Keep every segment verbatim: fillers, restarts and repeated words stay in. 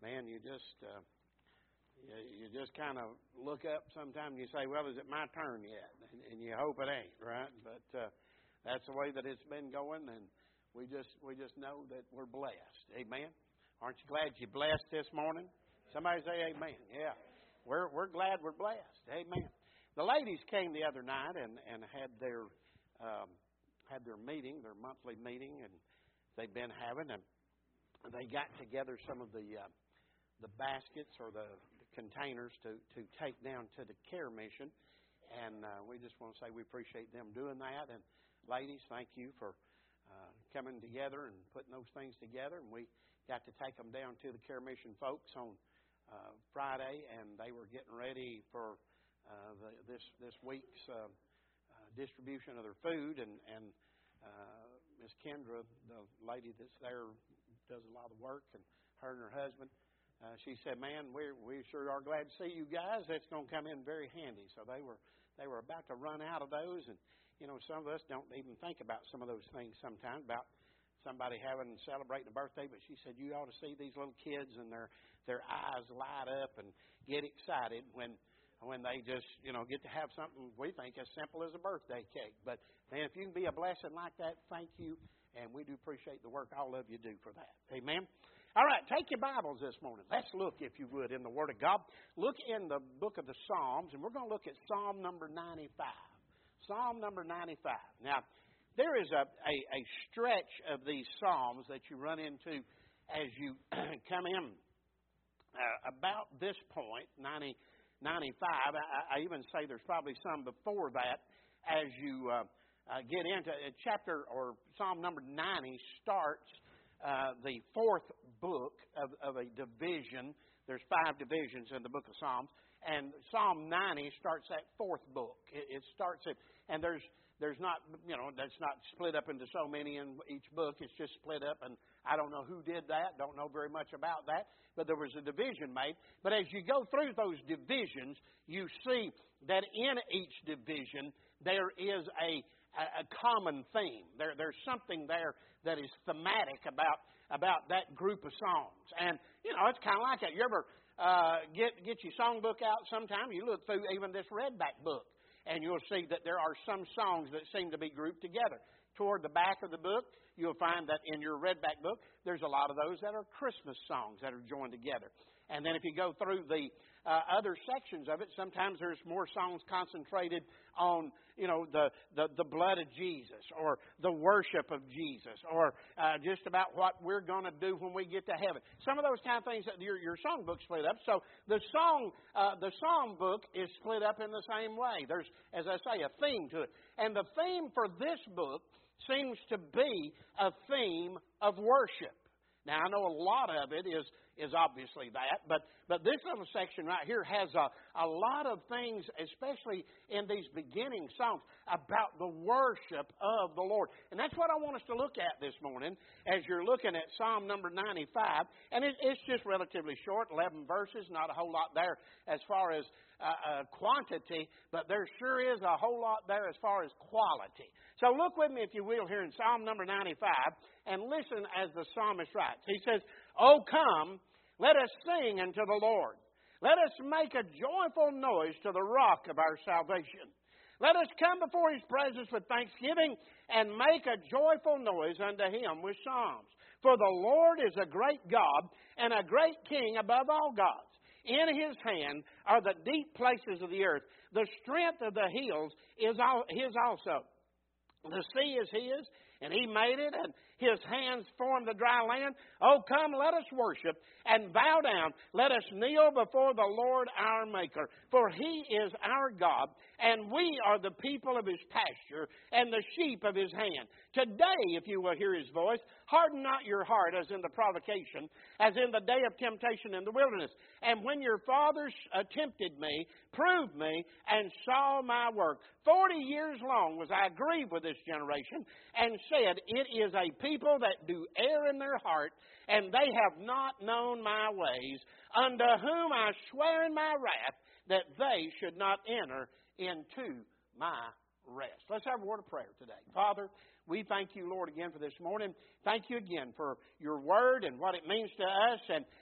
man, you just uh, you, you just kind of look up sometimes and you say, well, is it my turn yet? And, and you hope it ain't, right? But uh, that's the way that it's been going, and we just we just know that we're blessed. Amen. Aren't you glad you're blessed this morning? Somebody say amen. Yeah. We're we're glad we're blessed. Amen. The ladies came the other night and, and had their um, had their meeting, their monthly meeting, and they've been having, and they got together some of the uh, the baskets or the, the containers to, to take down to the care mission. And uh, we just want to say we appreciate them doing that. And ladies, thank you for uh, coming together and putting those things together. And we got to take them down to the care mission folks on uh, Friday, and they were getting ready for uh, the, this this week's uh, uh, distribution of their food. And, and uh, Miss Kendra, the lady that's there, does a lot of work, and her and her husband, uh, she said, man, we we sure are glad to see you guys. That's going to come in very handy. So they were they were about to run out of those. And, you know, some of us don't even think about some of those things sometimes, about somebody having, celebrating a birthday. But she said, you ought to see these little kids and their, their eyes light up and get excited when when they just, you know, get to have something we think as simple as a birthday cake. But, man, if you can be a blessing like that, thank you. And we do appreciate the work all of you do for that. Amen. All right, take your Bibles this morning. Let's look, if you would, in the Word of God. Look in the book of the Psalms, and we're going to look at Psalm number ninety-five. Psalm number ninety-five. Now, there is a, a, a stretch of these Psalms that you run into as you come in uh, about this point, ninety, ninety-five. I, I even say there's probably some before that as you uh, uh, get into uh, chapter or Psalm number ninety starts Uh, the fourth book of, of a division. There's five divisions in the book of Psalms, and Psalm ninety starts that fourth book. It, it starts it, and there's there's not you know that's not split up into so many in each book. It's just split up, and I don't know who did that. Don't know very much about that, but there was a division made. But as you go through those divisions, you see that in each division there is a a common theme. There, there's something there that is thematic about about that group of songs. And, you know, it's kind of like that. You ever uh, get, get your songbook out sometime? You look through even this Redback book, and you'll see that there are some songs that seem to be grouped together. Toward the back of the book, you'll find that in your Redback book, there's a lot of those that are Christmas songs that are joined together. And then if you go through the uh, other sections of it, sometimes there's more songs concentrated on, you know, the, the, the blood of Jesus or the worship of Jesus or uh, just about what we're going to do when we get to heaven. Some of those kind of things that your, your songbook split up. So the song, uh, the song book is split up in the same way. There's, as I say, a theme to it. And the theme for this book seems to be a theme of worship. Now, I know a lot of it is is obviously that, but, but this little section right here has a, a lot of things, especially in these beginning songs, about the worship of the Lord. And that's what I want us to look at this morning as you're looking at Psalm number ninety-five. And it, it's just relatively short, eleven verses, not a whole lot there as far as uh, uh, quantity, but there sure is a whole lot there as far as quality. So look with me, if you will, here in Psalm number ninety-five, and listen as the psalmist writes. He says, "O come, let us sing unto the Lord. Let us make a joyful noise to the rock of our salvation. Let us come before His presence with thanksgiving and make a joyful noise unto Him with psalms. For the Lord is a great God and a great King above all gods. In His hand are the deep places of the earth. The strength of the hills is His also. The sea is His, and He made it, and His hands formed the dry land. Oh, come, let us worship and bow down. Let us kneel before the Lord our Maker. For He is our God, and we are the people of His pasture and the sheep of His hand. Today, if you will hear His voice, harden not your heart as in the provocation, as in the day of temptation in the wilderness. And when your fathers uh, tempted me, proved me, and saw my work. Forty years long was I grieved with this generation, and said, it is a people that do err in their heart, and they have not known my ways, unto whom I swear in my wrath that they should not enter into my rest." Let's have a word of prayer today. Father, we thank You, Lord, again for this morning. Thank You again for Your word and what it means to us. And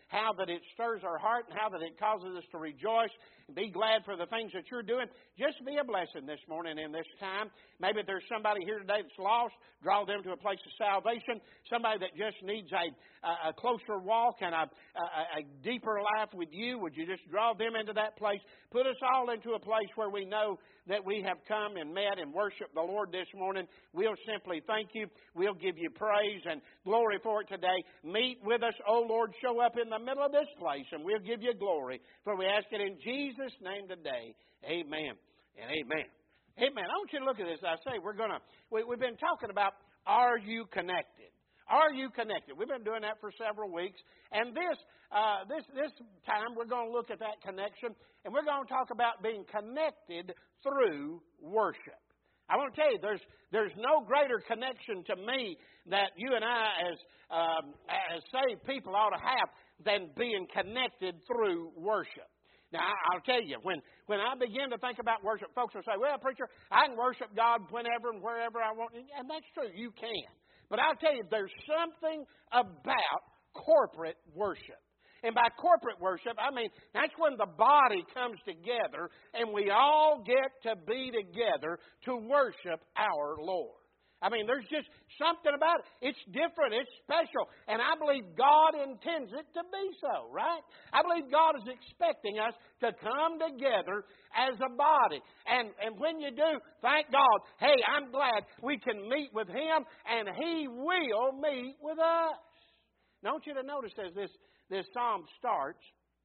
how that it stirs our heart and how that it causes us to rejoice and be glad for the things that you're doing. Just be a blessing this morning in this time. Maybe there's somebody here today that's lost. Draw them to a place of salvation. Somebody that just needs a, a closer walk and a, a, a deeper life with you. Would you just draw them into that place? Put us all into a place where we know that we have come and met and worshiped the Lord this morning. We'll simply thank you. We'll give you praise and glory for it today. Meet with us, oh Lord. Show up in the middle of this place and we'll give you glory. For we ask it in Jesus' name today. Amen and amen. Amen. I want you to look at this. I say we're going to, we, we've been talking about, are you connected? Are you connected? We've been doing that for several weeks. And this uh, this this time we're going to look at that connection. And we're going to talk about being connected through worship. I want to tell you, there's there's no greater connection to me that you and I as, um, as saved people ought to have than being connected through worship. Now, I'll tell you, when, when I begin to think about worship, folks will say, well, preacher, I can worship God whenever and wherever I want. And that's true, you can. But I'll tell you, there's something about corporate worship. And by corporate worship, I mean, that's when the body comes together and we all get to be together to worship our Lord. I mean, there's just something about it. It's different. It's special. And I believe God intends it to be so, right? I believe God is expecting us to come together as a body. And, and when you do, thank God, hey, I'm glad we can meet with Him and He will meet with us. Now, I want you to notice as this, this psalm starts,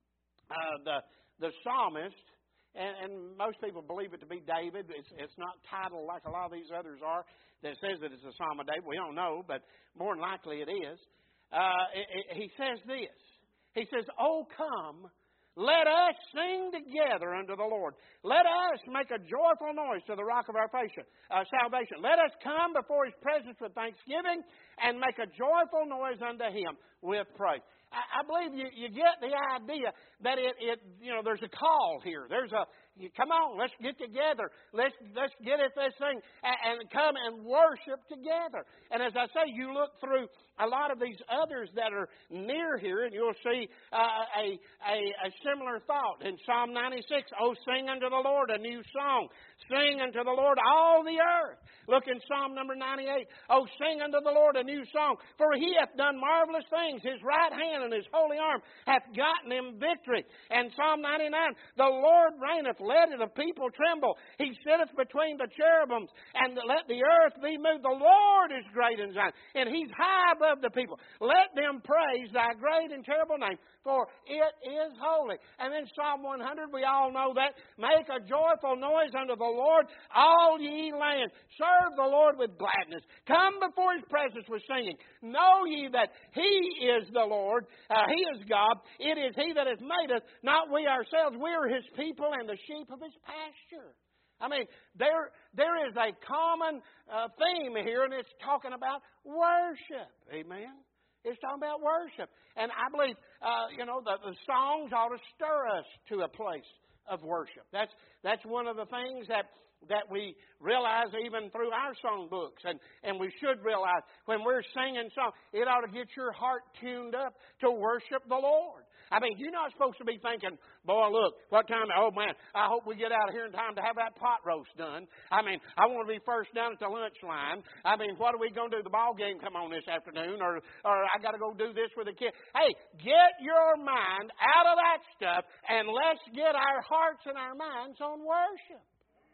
uh, the, the psalmist, and, and most people believe it to be David. It's, it's not titled like a lot of these others are that says that it's a psalm of David. We don't know, but more than likely it is. Uh, it, it, he says this. He says, "Oh, come, let us sing together unto the Lord. Let us make a joyful noise to the rock of our uh, salvation. Let us come before His presence with thanksgiving and make a joyful noise unto Him with praise." I, I believe you, you get the idea that it, it, you know, there's a call here. There's a, you, come on, let's get together. Let's let's get at this thing and, and come and worship together. And as I say, you look through a lot of these others that are near here, and you'll see uh, a, a a similar thought in Psalm ninety-six. "Oh, sing unto the Lord a new song. Sing unto the Lord all the earth." Look in Psalm number ninety-eight. "Oh, sing unto the Lord a new song. For He hath done marvelous things. His right hand and His holy arm hath gotten Him victory." And Psalm ninety-nine. "The Lord reigneth, let the people tremble. He sitteth between the cherubims, and let the earth be moved. The Lord is great in Zion, and He's high above the people. Let them praise Thy great and terrible name, for it is holy." And then Psalm one hundred, we all know that. "Make a joyful noise unto the Lord, all ye lands. Serve the Lord with gladness. Come before His presence with singing. Know ye that He is the Lord. Uh, he is God. It is He that has made us, not we ourselves. We are His people and the sheep of His pasture." I mean, there there is a common uh, theme here, and it's talking about worship. Amen? It's talking about worship. And I believe, uh, you know, the, the songs ought to stir us to a place of worship. That's that's one of the things that that we realize even through our song books. And, and we should realize when we're singing songs, it ought to get your heart tuned up to worship the Lord. I mean, you're not supposed to be thinking, boy, look, what time, oh man, I hope we get out of here in time to have that pot roast done. I mean, I want to be first down at the lunch line. I mean, what are we going to do? The ball game come on this afternoon, or, or I got to go do this with the kids. Hey, get your mind out of that stuff and let's get our hearts and our minds on worship.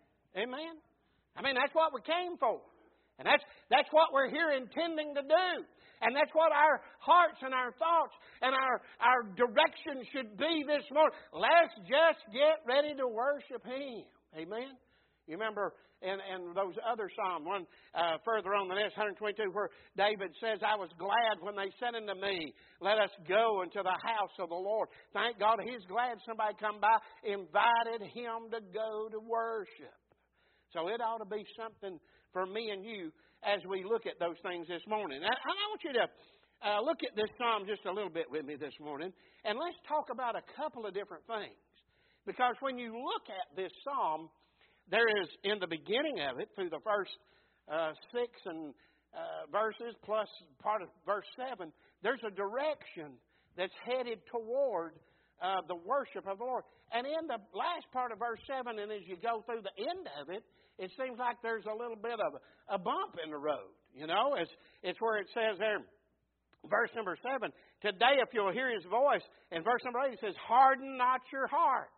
Amen? I mean, that's what we came for. And that's that's what we're here intending to do. And that's what our hearts and our thoughts and our, our direction should be this morning. Let's just get ready to worship Him. Amen? You remember in, in those other Psalms, one uh, further on the next, one twenty-two, where David says, "I was glad when they said unto me, let us go into the house of the Lord." Thank God He's glad somebody come by, invited him to go to worship. So it ought to be something for me and you as we look at those things this morning. And I want you to uh, look at this psalm just a little bit with me this morning, and let's talk about a couple of different things. Because when you look at this psalm, there is, in the beginning of it, through the first uh, six and uh, verses plus part of verse seven, there's a direction that's headed toward uh, the worship of the Lord. And in the last part of verse seven, and as you go through the end of it, it seems like there's a little bit of a bump in the road. You know, it's, it's where it says there, verse number seven, today if you'll hear His voice. And verse number eight, it says, harden not your heart.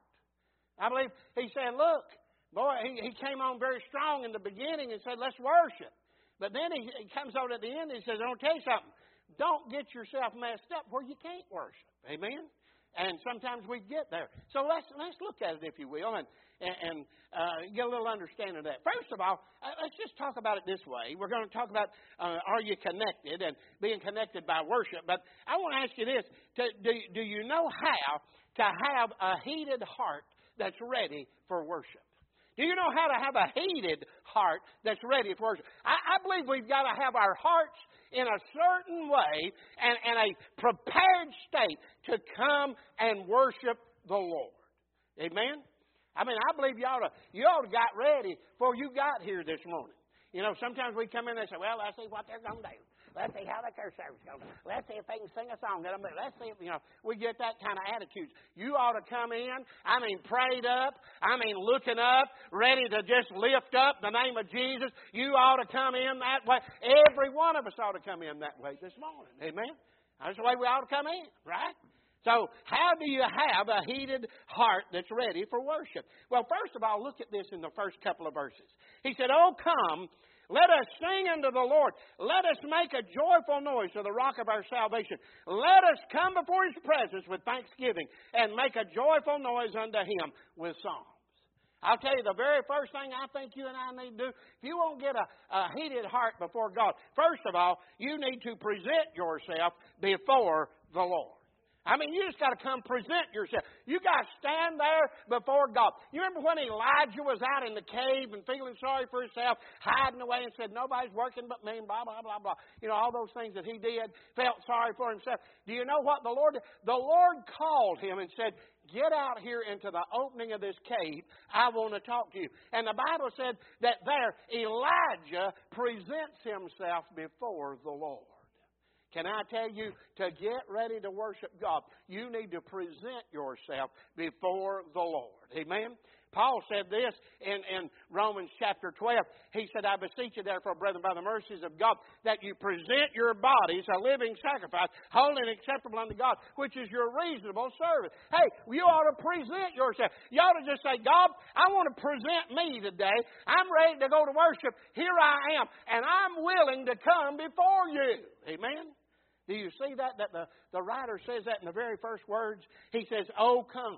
I believe He said, look, boy, he, he came on very strong in the beginning and said, let's worship. But then he, he comes on at the end and he says, I'll tell you something. Don't get yourself messed up where you can't worship. Amen? And sometimes we get there. So let's let's look at it, if you will, and, and uh, get a little understanding of that. First of all, uh, let's just talk about it this way. We're going to talk about uh, are you connected and being connected by worship. But I want to ask you this. To, do, do you know how to have a heated heart that's ready for worship? Do you know how to have a heated heart that's ready for worship? I, I believe we've got to have our hearts in a certain way and, and a prepared state to come and worship the Lord. Amen? I mean, I believe you ought to, you ought to got ready before you got here this morning. You know, sometimes we come in and say, well, let's see what they're going to do. Let's see how the church service goes. Let's see if they can sing a song. Let's see if, you know, we get that kind of attitude. You ought to come in, I mean, prayed up, I mean, looking up, ready to just lift up the name of Jesus. You ought to come in that way. Every one of us ought to come in that way this morning. Amen? That's the way we ought to come in, right? So, how do you have a heated heart that's ready for worship? Well, first of all, look at this in the first couple of verses. He said, oh, come, let us sing unto the Lord. Let us make a joyful noise to the rock of our salvation. Let us come before His presence with thanksgiving and make a joyful noise unto Him with psalms. I'll tell you, the very first thing I think you and I need to do, if you won't get a, a heated heart before God, first of all, you need to present yourself before the Lord. I mean, you just got to come present yourself. You got to stand there before God. You remember when Elijah was out in the cave and feeling sorry for himself, hiding away and said, nobody's working but me, and blah, blah, blah, blah. You know, all those things that he did, felt sorry for himself. Do you know what the Lord did? The Lord called him and said, get out here into the opening of this cave. I want to talk to you. And the Bible said that there, Elijah presents himself before the Lord. Can I tell you, to get ready to worship God, you need to present yourself before the Lord. Amen? Paul said this in, in Romans chapter twelve. He said, I beseech you therefore, brethren, by the mercies of God, that you present your bodies a living sacrifice, holy and acceptable unto God, which is your reasonable service. Hey, you ought to present yourself. You ought to just say, God, I want to present me today. I'm ready to go to worship. Here I am. And I'm willing to come before you. Amen? Do you see that? That the, the writer says that in the very first words. He says, oh, come.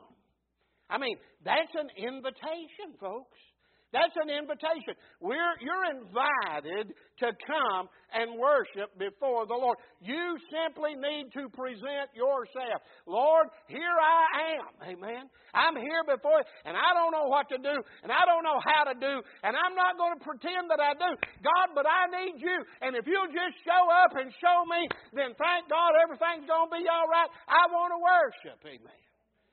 I mean, that's an invitation, folks. That's an invitation. We're, you're invited to come and worship before the Lord. You simply need to present yourself. Lord, here I am. Amen. I'm here before you, and I don't know what to do, and I don't know how to do, and I'm not going to pretend that I do. God, but I need you. And if you'll just show up and show me, then thank God everything's going to be all right. I want to worship. Amen.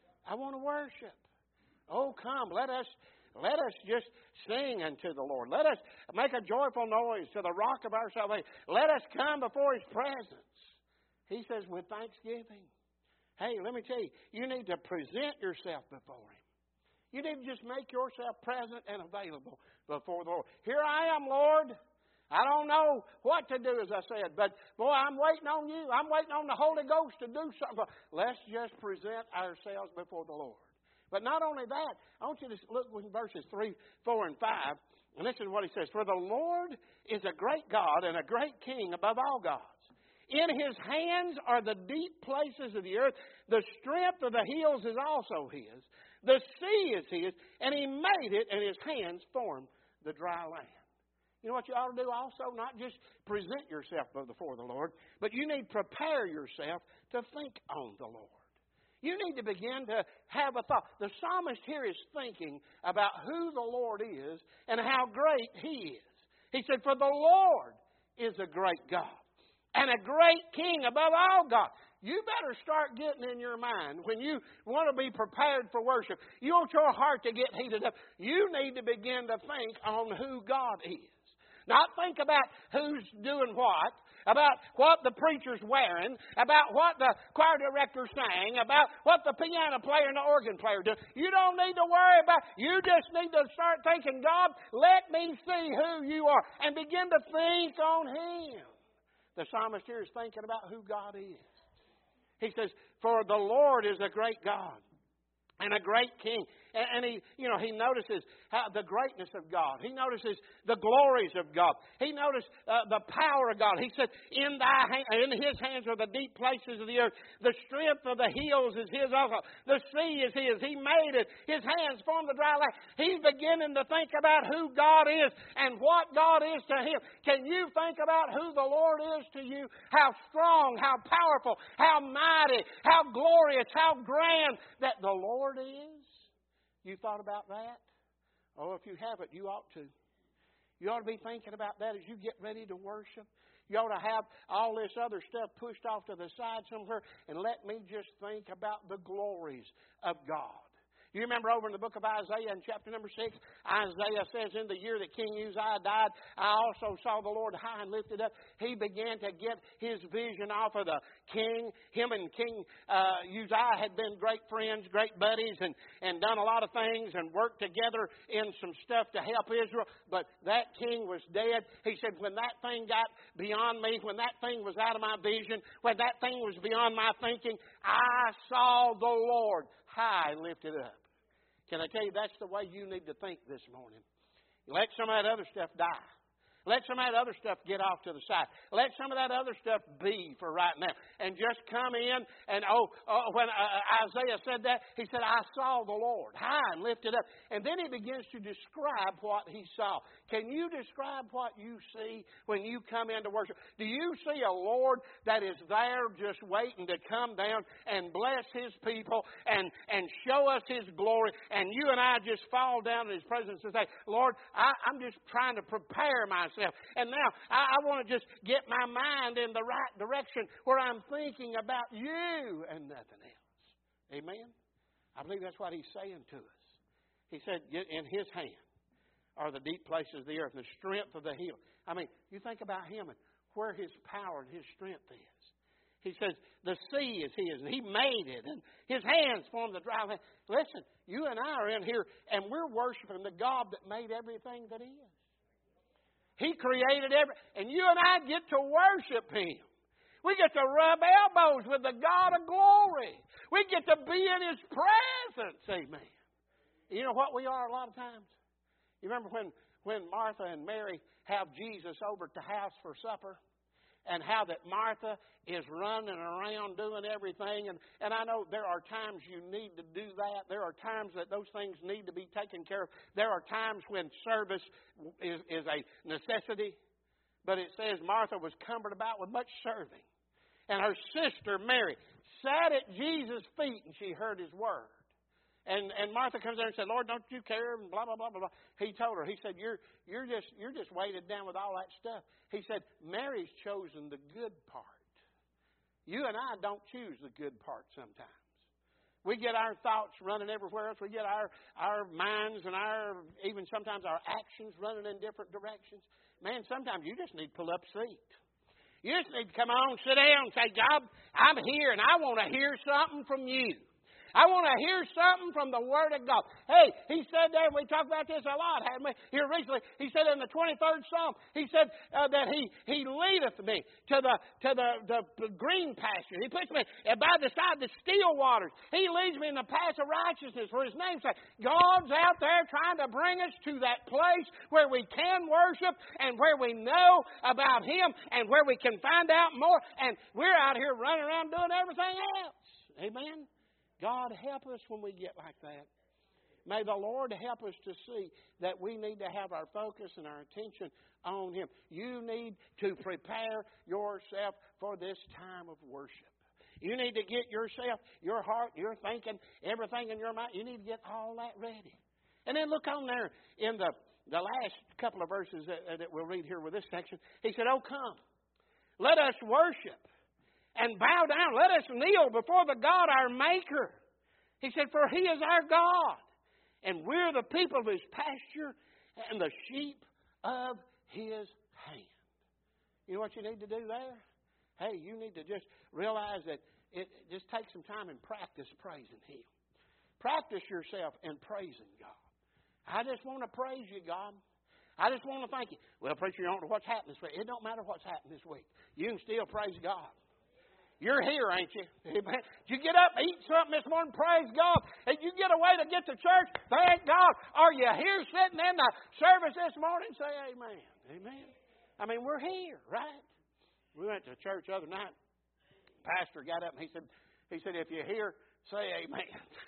I want to worship. Oh, come, let us... Let us just sing unto the Lord. Let us make a joyful noise to the rock of our salvation. Let us come before His presence. He says, with thanksgiving. Hey, let me tell you, you need to present yourself before Him. You need to just make yourself present and available before the Lord. Here I am, Lord. I don't know what to do, as I said, but boy, I'm waiting on you. I'm waiting on the Holy Ghost to do something. Let's just present ourselves before the Lord. But not only that, I want you to look in verses three, four, and five. And listen to what he says. For the Lord is a great God and a great King above all gods. In His hands are the deep places of the earth. The strength of the hills is also His. The sea is His. And He made it, and His hands formed the dry land. You know what you ought to do also? Not just present yourself before the Lord, but you need to prepare yourself to think on the Lord. You need to begin to have a thought. The psalmist here is thinking about who the Lord is and how great He is. He said, for the Lord is a great God and a great King above all God. You better start getting in your mind when you want to be prepared for worship. You want your heart to get heated up. You need to begin to think on who God is. Not think about who's doing what, about what the preacher's wearing, about what the choir director's saying, about what the piano player and the organ player do. You don't need to worry about it. You just need to start thinking, God, let me see who you are, and begin to think on Him. The psalmist here is thinking about who God is. He says, for the Lord is a great God and a great King. And he, you know, he notices how the greatness of God. He notices the glories of God. He notices uh, the power of God. He said, in thy hand, in His hands are the deep places of the earth. The strength of the hills is His also. The sea is His. He made it. His hands formed the dry land. He's beginning to think about who God is and what God is to him. Can you think about who the Lord is to you? How strong, how powerful, how mighty, how glorious, how grand that the Lord is? You thought about that? Oh, if you haven't, you ought to. You ought to be thinking about that as you get ready to worship. You ought to have all this other stuff pushed off to the side somewhere and let me just think about the glories of God. You remember over in the book of Isaiah in chapter number six, Isaiah says, in the year that King Uzziah died, I also saw the Lord high and lifted up. He began to get his vision off of the king. Him and King uh, Uzziah had been great friends, great buddies, and, and done a lot of things and worked together in some stuff to help Israel. But that king was dead. He said, when that thing got beyond me, when that thing was out of my vision, when that thing was beyond my thinking, I saw the Lord high and lifted up. Can I tell you, that's the way you need to think this morning. Let some of that other stuff die. Let some of that other stuff get off to the side. Let some of that other stuff be for right now. And just come in and, oh, oh when uh, Isaiah said that, he said, I saw the Lord high and lifted up. And then he begins to describe what he saw. Can you describe what you see when you come into worship? Do you see a Lord that is there just waiting to come down and bless His people and, and show us His glory? And you and I just fall down in His presence and say, Lord, I, I'm just trying to prepare myself. And now I, I want to just get my mind in the right direction where I'm thinking about you and nothing else. Amen? I believe that's what He's saying to us. He said, in His hand are the deep places of the earth and the strength of the hill. I mean, you think about Him and where His power and His strength is. He says, the sea is His, and He made it, and His hands formed the dry land. Listen, you and I are in here, and we're worshiping the God that made everything that is. He created every, and you and I get to worship Him. We get to rub elbows with the God of glory. We get to be in His presence. Amen. You know what we are a lot of times? You remember when, when Martha and Mary have Jesus over at the house for supper? And how that Martha is running around doing everything. And, and I know there are times you need to do that. There are times that those things need to be taken care of. There are times when service is, is a necessity. But it says Martha was cumbered about with much serving. And her sister Mary sat at Jesus' feet and she heard His word. And and Martha comes there and said, Lord, don't you care? And blah, blah, blah, blah, blah. He told her, he said, you're you're just you're just weighted down with all that stuff. He said, Mary's chosen the good part. You and I don't choose the good part sometimes. We get our thoughts running everywhere else. We get our, our minds and our even sometimes our actions running in different directions. Man, sometimes you just need to pull up a seat. You just need to come on, sit down and say, God, I'm here and I want to hear something from you. I want to hear something from the Word of God. Hey, He said there, we talked about this a lot, hadn't we? Here recently, He said in the twenty-third Psalm, He said uh, that He He leadeth me to the to the, the green pasture. He puts me by the side of the still waters. He leads me in the path of righteousness for His name's sake. God's out there trying to bring us to that place where we can worship and where we know about Him and where we can find out more. And we're out here running around doing everything else. Amen? God, help us when we get like that. May the Lord help us to see that we need to have our focus and our attention on Him. You need to prepare yourself for this time of worship. You need to get yourself, your heart, your thinking, everything in your mind. You need to get all that ready. And then look on there in the, the last couple of verses that, that we'll read here with this section. He said, oh, come, let us worship. And bow down. Let us kneel before the God, our Maker. He said, for He is our God. And we're the people of His pasture and the sheep of His hand. You know what you need to do there? hey, you need to just realize that it just take some time and practice praising Him. Practice yourself in praising God. I just want to praise you, God. I just want to thank you. Well, preacher, you don't know what's happened this week. It don't matter what's happened this week. You can still praise God. You're here, ain't you? Amen. Did you get up and eat something this morning? Praise God. Did you get away to get to church? Thank God. Are you here sitting in the service this morning? Say amen. Amen. I mean, we're here, right? We went to church the other night. Pastor got up and he said, he said, if you're here, say amen.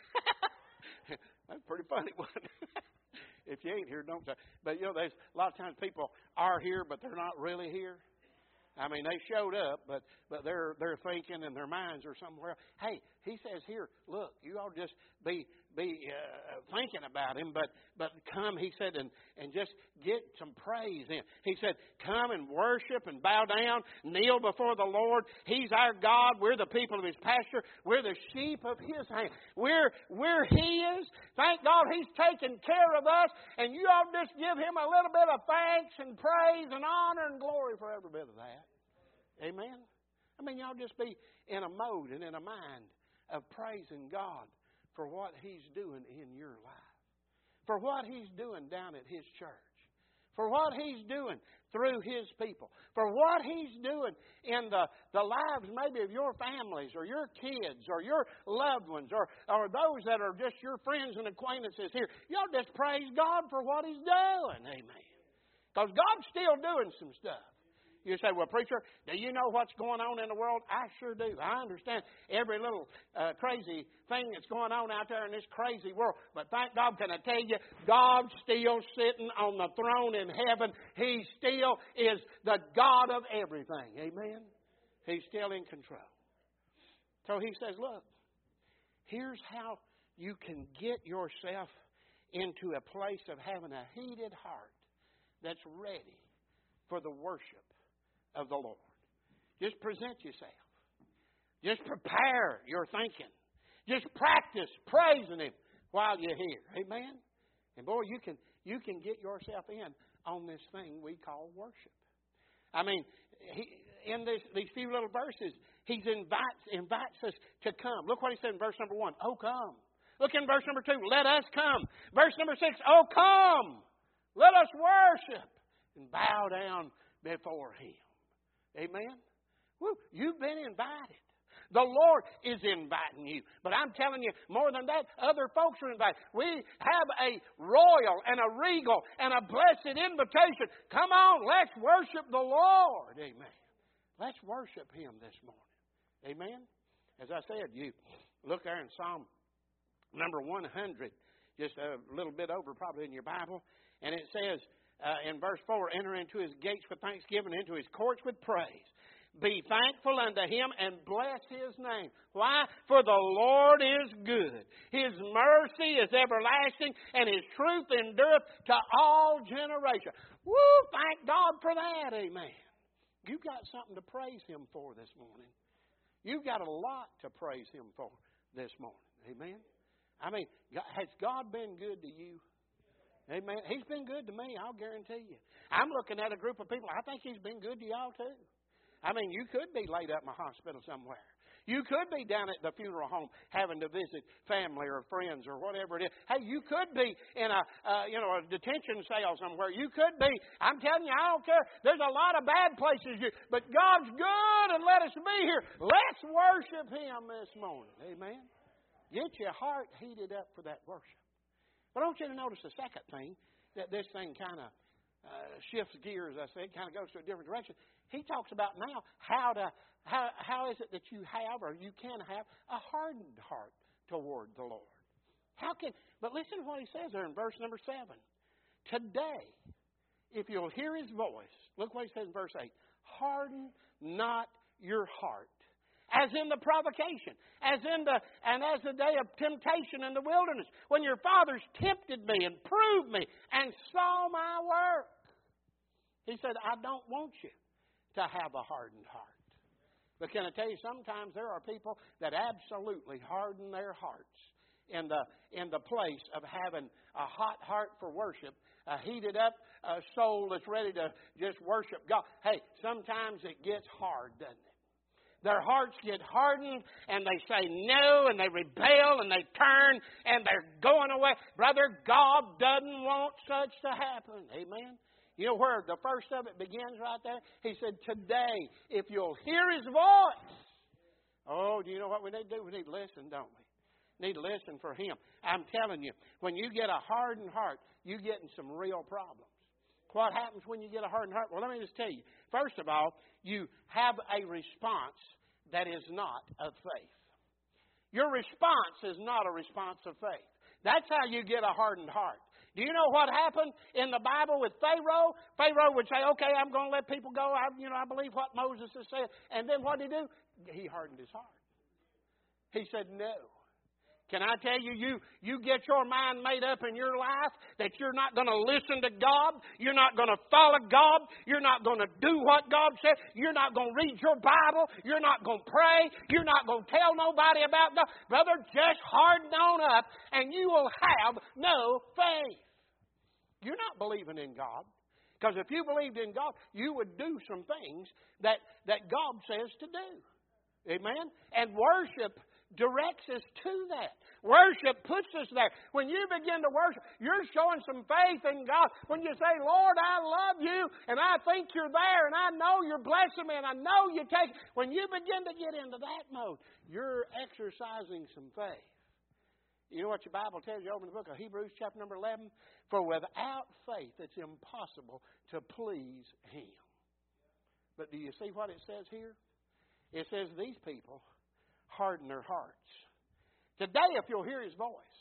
That's pretty funny, wasn't it? If you ain't here, don't say. But, you know, there's a lot of times people are here, but they're not really here. I mean, they showed up, but but they're they're thinking and their minds are somewhere else. Hey, he says here, look, you all just be be uh, thinking about Him, but but come, he said, and, and just get some praise in. He said, come and worship and bow down, kneel before the Lord. He's our God. We're the people of His pasture. We're the sheep of His hand. We're we're His. Thank God He's taking care of us, and you all just give Him a little bit of thanks and praise and honor and glory for every bit of that. Amen? I mean, y'all just be in a mode and in a mind of praising God for what He's doing in your life, for what He's doing down at His church, for what He's doing through His people, for what He's doing in the, the lives maybe of your families or your kids or your loved ones or, or those that are just your friends and acquaintances here. Y'all just praise God for what He's doing. Amen. Because God's still doing some stuff. You say, well, preacher, do you know what's going on in the world? I sure do. I understand every little uh, crazy thing that's going on out there in this crazy world. But thank God, can I tell you, God's still sitting on the throne in heaven. He still is the God of everything. Amen? He's still in control. So He says, look, here's how you can get yourself into a place of having a heated heart that's ready for the worship of the Lord. Just present yourself. Just prepare your thinking. Just practice praising Him while you're here. Amen? And boy, you can you can get yourself in on this thing we call worship. I mean, he, in this, these few little verses, He invites, invites us to come. Look what He said in verse number one. Oh, come. Look in verse number two. Let us come. Verse number six. Oh, come. Let us worship and bow down before Him. Amen? Woo, you've been invited. The Lord is inviting you. But I'm telling you, more than that, other folks are invited. We have a royal and a regal and a blessed invitation. Come on, let's worship the Lord. Amen. Let's worship Him this morning. Amen? As I said, you look there in Psalm number one hundred, just a little bit over probably in your Bible, and it says, Uh, in verse four, enter into His gates with thanksgiving, into His courts with praise. Be thankful unto Him and bless His name. Why? For the Lord is good. His mercy is everlasting, and His truth endureth to all generations. Woo! Thank God for that. Amen. You've got something to praise Him for this morning. You've got a lot to praise Him for this morning. Amen. I mean, has God been good to you? Amen. He's been good to me, I'll guarantee you. I'm looking at a group of people, I think He's been good to y'all too. I mean, you could be laid up in a hospital somewhere. You could be down at the funeral home having to visit family or friends or whatever it is. Hey, you could be in a uh, you know a detention cell somewhere. You could be. I'm telling you, I don't care. There's a lot of bad places, you, but God's good and let us be here. Let's worship Him this morning. Amen. Get your heart heated up for that worship. But I want you to notice the second thing, that this thing kind of uh, shifts gears, I say, kind of goes to a different direction. He talks about now how to how how is it that you have or you can have a hardened heart toward the Lord. How can? But listen to what He says there in verse number seven. Today, if you'll hear His voice, look what He says in verse eight. Harden not your heart. As in the provocation, as in the, and as the day of temptation in the wilderness, when your fathers tempted me and proved me and saw my work. He said, I don't want you to have a hardened heart. But can I tell you, sometimes there are people that absolutely harden their hearts in the, in the place of having a hot heart for worship, a heated up uh, soul that's ready to just worship God. Hey, sometimes it gets hard, doesn't it? Their hearts get hardened, and they say no, and they rebel, and they turn, and they're going away. Brother, God doesn't want such to happen. Amen? You know where the first of it begins right there? He said, today, if you'll hear His voice. Oh, do you know what we need to do? We need to listen, don't we? We need to listen for Him. I'm telling you, when you get a hardened heart, you get in some real problems. What happens when you get a hardened heart? Well, let me just tell you. First of all, you have a response that is not of faith. Your response is not a response of faith. That's how you get a hardened heart. Do you know what happened in the Bible with Pharaoh? Pharaoh would say, okay, I'm going to let people go. I, you know, I believe what Moses has said. And then what did he do? He hardened his heart. He said, no. Can I tell you, you, you get your mind made up in your life that you're not going to listen to God. You're not going to follow God. You're not going to do what God said. You're not going to read your Bible. You're not going to pray. You're not going to tell nobody about God. Brother, just harden on up and you will have no faith. You're not believing in God. Because if you believed in God, you would do some things that, that God says to do. Amen? And worship directs us to that. Worship puts us there. When you begin to worship, you're showing some faith in God. When you say, Lord, I love you, and I think you're there, and I know you're blessing me, and I know you take... When you begin to get into that mode, you're exercising some faith. You know what your Bible tells you over in the book of Hebrews, chapter number eleven? For without faith, it's impossible to please Him. But do you see what it says here? It says these people harden their hearts. Today, if you'll hear His voice,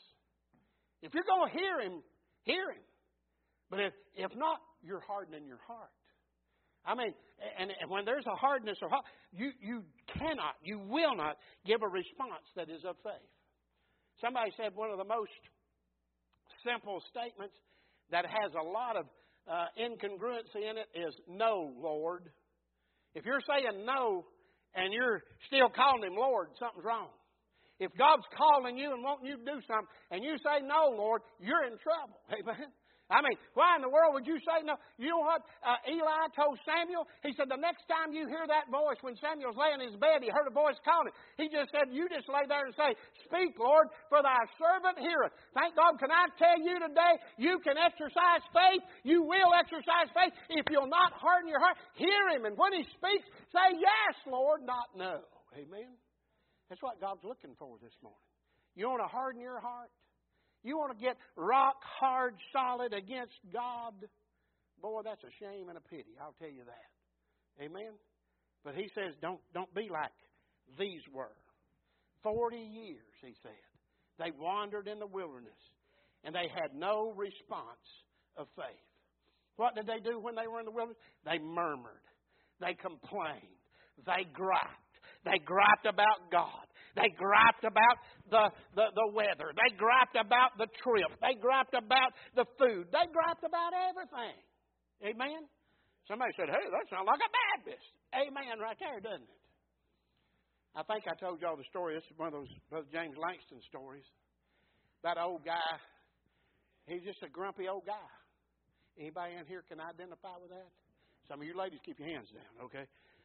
if you're going to hear Him, hear Him. But if, if not, you're hardening your heart. I mean, and, and when there's a hardness of heart, you, you cannot, you will not give a response that is of faith. Somebody said one of the most simple statements that has a lot of uh, incongruency in it is, no, Lord. If you're saying no, and you're still calling Him Lord, something's wrong. If God's calling you and wanting you to do something, and you say no, Lord, you're in trouble. Amen? I mean, why in the world would you say no? You know what uh, Eli told Samuel? He said, the next time you hear that voice, when Samuel's laying in his bed, he heard a voice calling. He just said, you just lay there and say, speak, Lord, for thy servant heareth. Thank God, can I tell you today, you can exercise faith. You will exercise faith. If you'll not harden your heart, hear Him. And when He speaks, say, yes, Lord, not no. Amen? That's what God's looking for this morning. You want to harden your heart? You want to get rock hard, solid against God? Boy, that's a shame and a pity. I'll tell you that. Amen? But He says, don't, don't be like these were. Forty years, He said. They wandered in the wilderness, and they had no response of faith. What did they do when they were in the wilderness? They murmured. They complained. They griped. They griped about God. They griped about the, the, the weather. They griped about the trip. They griped about the food. They griped about everything. Amen? Somebody said, hey, that sounds like a Baptist. Amen right there, doesn't it? I think I told y'all the story. This is one of those Brother James Langston stories. That old guy, he's just a grumpy old guy. Anybody in here can identify with that? Some of you ladies keep your hands down, okay?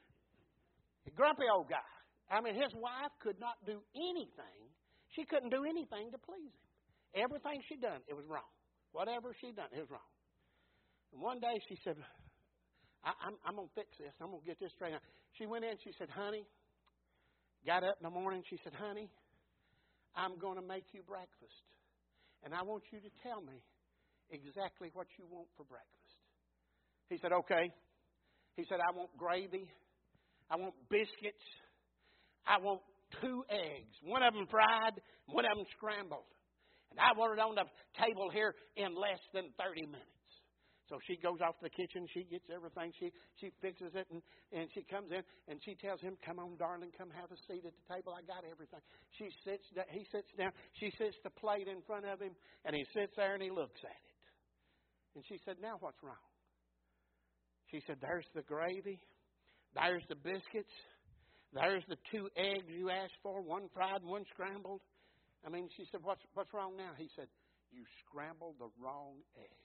A grumpy old guy. I mean, his wife could not do anything. She couldn't do anything to please him. Everything she done, it was wrong. Whatever she done, it was wrong. And one day she said, I, I'm, I'm going to fix this. I'm going to get this straight out. She went in, she said, honey, got up in the morning, she said, honey, I'm going to make you breakfast. And I want you to tell me exactly what you want for breakfast. He said, okay. He said, I want gravy. I want biscuits. I want two eggs. One of them fried, one of them scrambled. And I want it on the table here in less than thirty minutes. So she goes off to the kitchen. She gets everything. She she fixes it, and, and she comes in, and she tells him, come on, darling, come have a seat at the table. I got everything. She sits. He sits down. She sits the plate in front of him, and he sits there, and he looks at it. And she said, now what's wrong? She said, there's the gravy. There's the biscuits. There's the two eggs you asked for, one fried and one scrambled. I mean, she said, what's, what's wrong now? He said, you scrambled the wrong egg.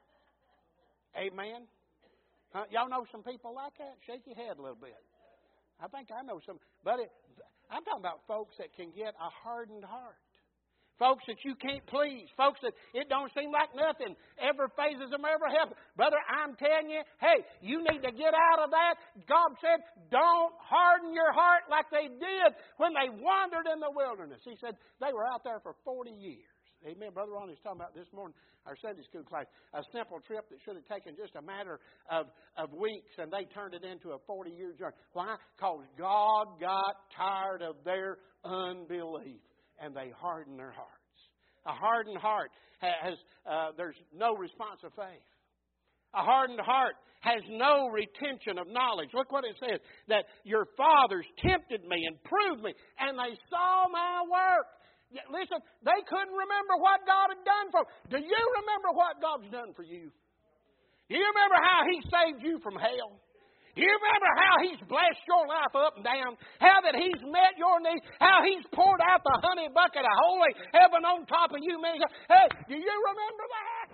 Amen? Huh? Y'all know some people like that? Shake your head a little bit. I think I know some. But it, I'm talking about folks that can get a hardened heart. Folks that you can't please. Folks that it don't seem like nothing ever phases them, ever helps. Brother, I'm telling you, hey, you need to get out of that. God said, don't harden your heart like they did when they wandered in the wilderness. He said they were out there for forty years. Amen. Brother Ronnie was talking about this morning, our Sunday school class, a simple trip that should have taken just a matter of, of weeks, and they turned it into a forty-year journey. Why? Because God got tired of their unbelief, and they hardened their hearts. A hardened heart has, uh, there's no response of faith. A hardened heart has no retention of knowledge. Look what it says, that your fathers tempted me and proved me, and they saw my work. Listen, they couldn't remember what God had done for them. Do you remember what God's done for you? Do you remember how He saved you from hell? Do you remember how He's blessed your life up and down? How that He's met your needs? How He's poured out the honey bucket of holy heaven on top of you? Man, hey, do you remember that?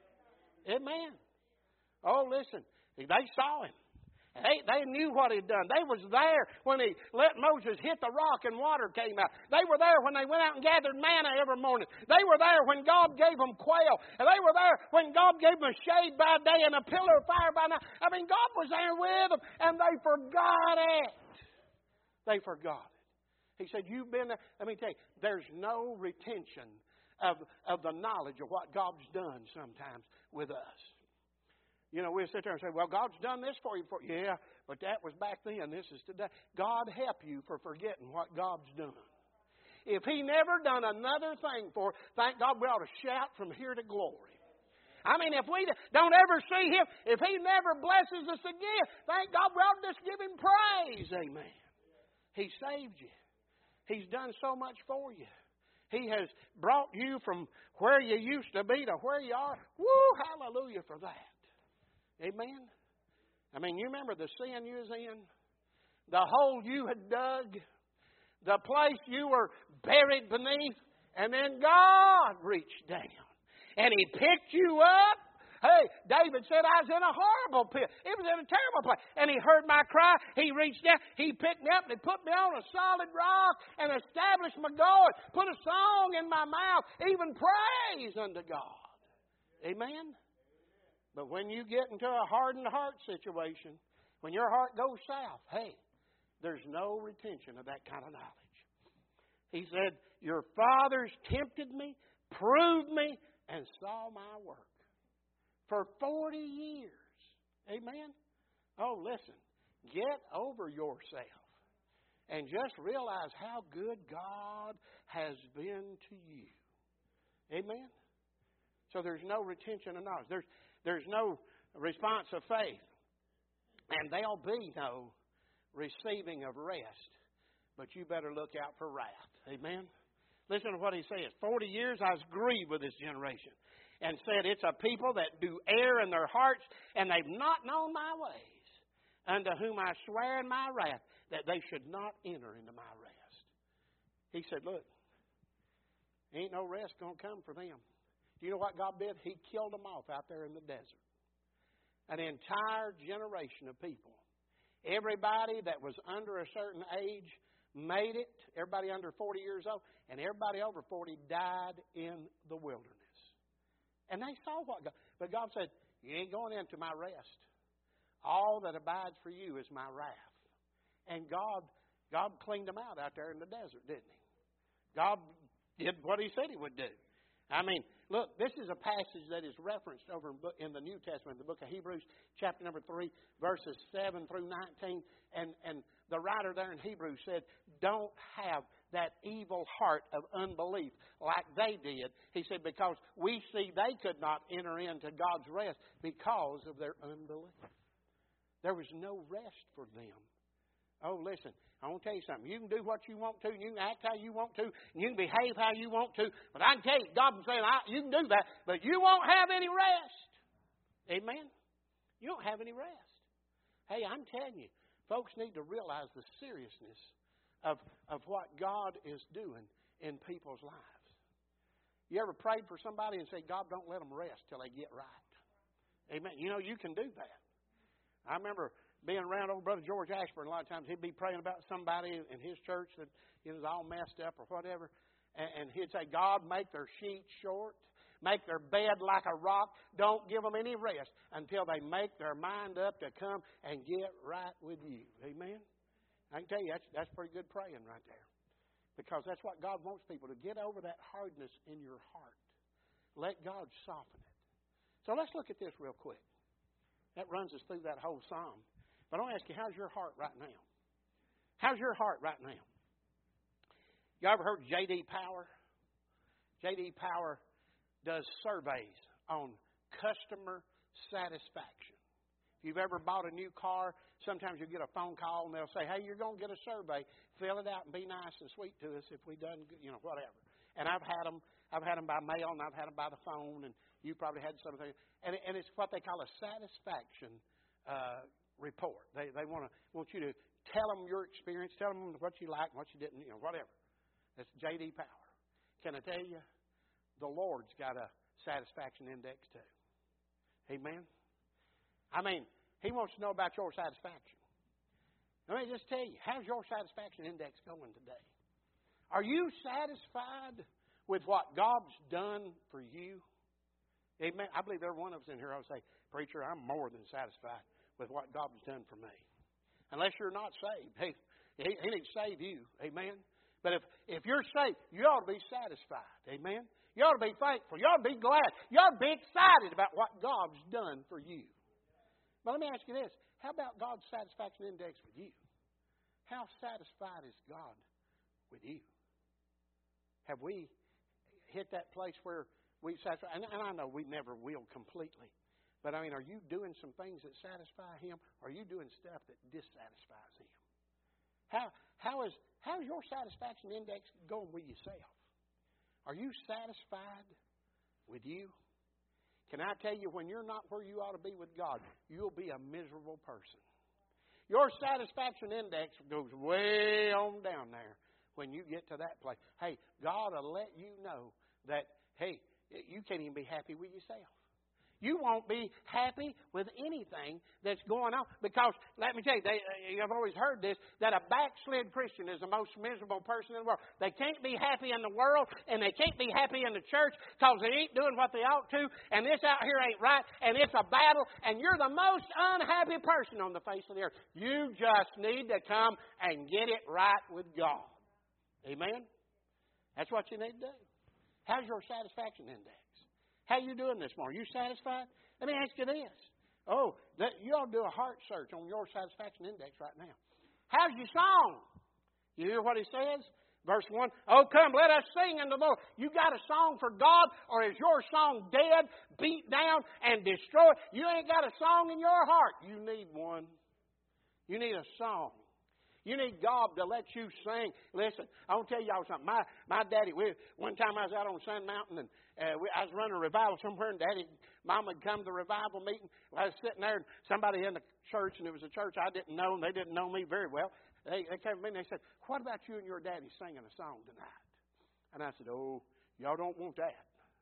Amen. Oh, listen, they saw Him. They, they knew what He'd done. They was there when He let Moses hit the rock and water came out. They were there when they went out and gathered manna every morning. They were there when God gave them quail. And they were there when God gave them a shade by day and a pillar of fire by night. I mean, God was there with them, and they forgot it. They forgot it. He said, you've been there. Let me tell you, there's no retention of, of the knowledge of what God's done sometimes with us. You know, we'll sit there and say, well, God's done this for you. For Yeah, but that was back then. This is today. God help you for forgetting what God's done. If He never done another thing for us, thank God we ought to shout from here to glory. I mean, if we don't ever see Him, if He never blesses us again, thank God we ought to just give Him praise. Amen. He saved you. He's done so much for you. He has brought you from where you used to be to where you are. Woo, hallelujah for that. Amen. I mean, you remember the sin you was in? The hole you had dug? The place you were buried beneath? And then God reached down and He picked you up. Hey, David said, I was in a horrible pit. It was in a terrible place. And He heard my cry. He reached down. He picked me up and He put me on a solid rock and established my going. Put a song in my mouth. Even praise unto God. Amen. But when you get into a hardened heart situation, when your heart goes south, hey, there's no retention of that kind of knowledge. He said, your fathers tempted me, proved me, and saw my work. For forty years. Amen? Oh, listen, get over yourself and just realize how good God has been to you. Amen? So there's no retention of knowledge. There's There's no response of faith. And there'll be no receiving of rest. But you better look out for wrath. Amen? Listen to what he says. Forty years I was grieved with this generation. And said, it's a people that do err in their hearts, and they've not known my ways. Unto whom I swear in my wrath, that they should not enter into my rest. He said, look, ain't no rest going to come for them. Do you know what God did? He killed them off out there in the desert. An entire generation of people. Everybody that was under a certain age made it. Everybody under forty years old. And everybody over forty died in the wilderness. And they saw what God... But God said, you ain't going into my rest. All that abides for you is my wrath. And God, God cleaned them out out there in the desert, didn't He? God did what He said He would do. I mean, look, this is a passage that is referenced over in the New Testament, the book of Hebrews, chapter number three, verses seven through nineteen. And, and the writer there in Hebrews said, don't have that evil heart of unbelief like they did. He said, because we see they could not enter into God's rest because of their unbelief. There was no rest for them. Oh, listen, I want to tell you something. You can do what you want to, and you can act how you want to, and you can behave how you want to. But I can tell you, God is saying, you can do that, but you won't have any rest. Amen? You don't have any rest. Hey, I'm telling you, folks need to realize the seriousness of, of what God is doing in people's lives. You ever prayed for somebody and say, God, don't let them rest till they get right? Amen. You know, you can do that. I remember being around old Brother George Ashburn, a lot of times he'd be praying about somebody in his church that you know, was all messed up or whatever. And, and he'd say, God, make their sheets short. Make their bed like a rock. Don't give them any rest until they make their mind up to come and get right with you. Amen? I can tell you, that's, that's pretty good praying right there. Because that's what God wants people to get over that hardness in your heart. Let God soften it. So let's look at this real quick. That runs us through that whole psalm. But I want to ask you, how's your heart right now? How's your heart right now? You ever heard J D Power? J D Power does surveys on customer satisfaction. If you've ever bought a new car, sometimes you get a phone call and they'll say, hey, you're going to get a survey. Fill it out and be nice and sweet to us if we done, you know, whatever. And I've had them. I've had them by mail and I've had them by the phone, and you probably had something. And, and it's what they call a satisfaction uh, report. They they want to want you to tell them your experience, tell them what you like and what you didn't, you know, whatever. That's J D Power. Can I tell you, the Lord's got a satisfaction index too. Amen. I mean, He wants to know about your satisfaction. Let me just tell you, how's your satisfaction index going today? Are you satisfied with what God's done for you? Amen. I believe every one of us in here will say, Preacher, I'm more than satisfied with what God's done for me. Unless you're not saved. Hey, He, he needs to save you. Amen. But if, if you're saved, you ought to be satisfied. Amen. You ought to be thankful. You ought to be glad. You ought to be excited about what God's done for you. But let me ask you this. How about God's satisfaction index with you? How satisfied is God with you? Have we hit that place where we satisfy? And, and I know we never will completely. But I mean, are you doing some things that satisfy Him? Or are you doing stuff that dissatisfies Him? How how is how's your satisfaction index going with yourself? Are you satisfied with you? Can I tell you, when you're not where you ought to be with God, you'll be a miserable person. Your satisfaction index goes way on down there when you get to that place. Hey, God will let you know that, hey, you can't even be happy with yourself. You won't be happy with anything that's going on. Because, let me tell you, they, you've always heard this, that a backslid Christian is the most miserable person in the world. They can't be happy in the world, and they can't be happy in the church because they ain't doing what they ought to, and this out here ain't right, and it's a battle, and you're the most unhappy person on the face of the earth. You just need to come and get it right with God. Amen? That's what you need to do. How's your satisfaction index? How you doing this morning? You satisfied? Let me ask you this. Oh, that, you ought to do a heart search on your satisfaction index right now. How's your song? You hear what he says? Verse one, oh, come, let us sing unto the Lord. You got a song for God, or is your song dead, beat down, and destroyed? You ain't got a song in your heart. You need one. You need a song. You need God to let you sing. Listen, I want to tell y'all something. My my daddy, we, one time I was out on Sun Mountain, and uh, we, I was running a revival somewhere, and Daddy, Mama had come to the revival meeting. I was sitting there, and somebody in the church, and it was a church I didn't know, and they didn't know me very well. They, they came to me, and they said, what about you and your daddy singing a song tonight? And I said, oh, y'all don't want that.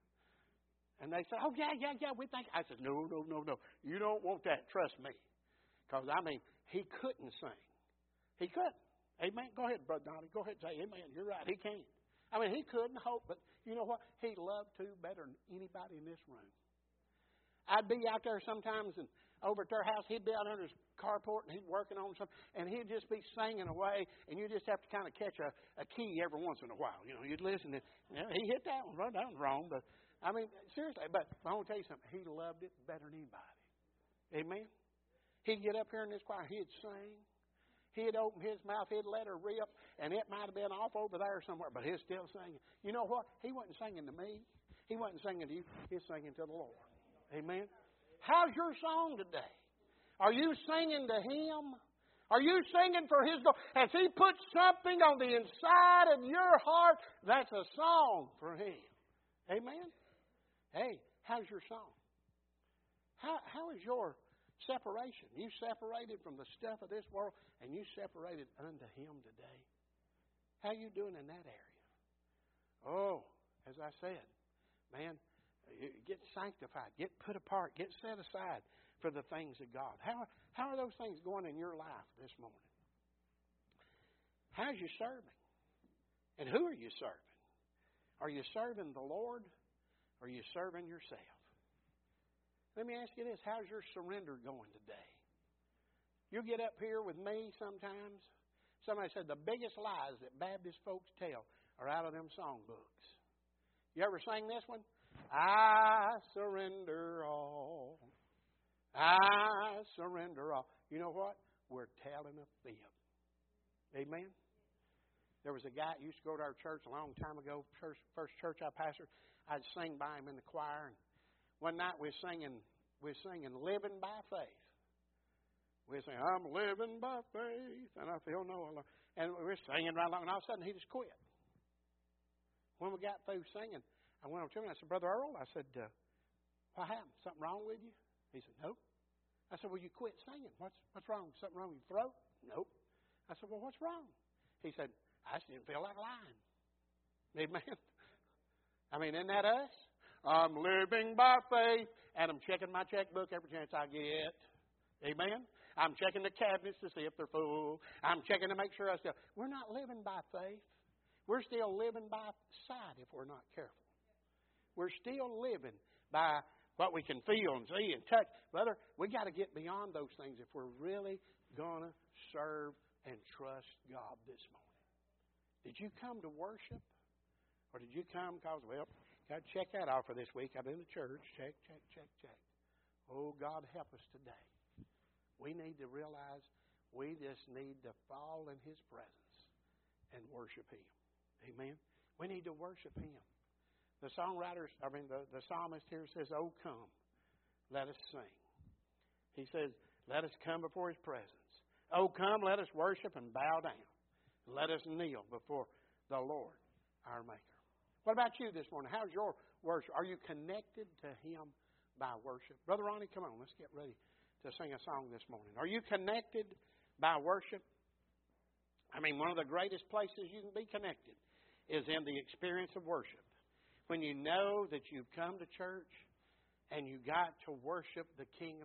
And they said, oh, yeah, yeah, yeah, we think. I said, no, no, no, no. You don't want that. Trust me. Because, I mean, he couldn't sing. He couldn't. Amen. Go ahead, Brother Donnie. Go ahead and say, amen. You're right. He can't. I mean, he couldn't hope, but you know what? He loved to better than anybody in this room. I'd be out there sometimes, and over at their house, he'd be out under his carport, and he'd working on something, and he'd just be singing away, and you just have to kind of catch a, a key every once in a while. You know, you'd listen to, you know, he hit that one. Right, that was wrong, but I mean, seriously. But I want to tell you something. He loved it better than anybody. Amen. He'd get up here in this choir, he'd sing. He'd open his mouth, he'd let her rip, and it might have been off over there somewhere, but he's still singing. You know what? He wasn't singing to me. He wasn't singing to you. He's singing to the Lord. Amen? How's your song today? Are you singing to Him? Are you singing for His glory? Has He put something on the inside of your heart that's a song for Him? Amen? Hey, how's your song? How How is your separation? You separated from the stuff of this world, and you separated unto Him today. How you doing in that area? Oh, as I said, man, get sanctified, get put apart, get set aside for the things of God. How How are those things going in your life this morning? How's you serving? And who are you serving? Are you serving the Lord? Or are you serving yourself? Let me ask you this. How's your surrender going today? You get up here with me sometimes. Somebody said the biggest lies that Baptist folks tell are out of them songbooks. You ever sang this one? I surrender all. I surrender all. You know what? We're telling a fib. Amen? There was a guy that used to go to our church a long time ago, church, first church I pastored. I'd sing by him in the choir. And one night we were singing, we were singing Living by Faith. We were saying, I'm living by faith, and I feel no alone. And we were singing right along, and all of a sudden he just quit. When we got through singing, I went over to him and I said, Brother Earl, I said, uh, what happened? Something wrong with you? He said, nope. I said, well, you quit singing. What's what's wrong? Something wrong with your throat? Nope. I said, well, what's wrong? He said, I just didn't feel like lying. Amen. I mean, isn't that us? I'm living by faith, and I'm checking my checkbook every chance I get. Amen. I'm checking the cabinets to see if they're full. I'm checking to make sure I still. We're not living by faith. We're still living by sight if we're not careful. We're still living by what we can feel and see and touch. Brother, we got to get beyond those things if we're really going to serve and trust God this morning. Did you come to worship? Or did you come because, well, got to check that off for this week. I've been to church. Check, check, check, check. Oh, God, help us today. We need to realize we just need to fall in His presence and worship Him. Amen? We need to worship Him. The songwriters, I mean, the, the psalmist here says, oh, come, let us sing. He says, let us come before His presence. Oh, come, let us worship and bow down. Let us kneel before the Lord, our Maker. What about you this morning? How's your worship? Are you connected to Him by worship? Brother Ronnie, come on, let's get ready to sing a song this morning. Are you connected by worship? I mean, one of the greatest places you can be connected is in the experience of worship. When you know that you've come to church and you got to worship the King of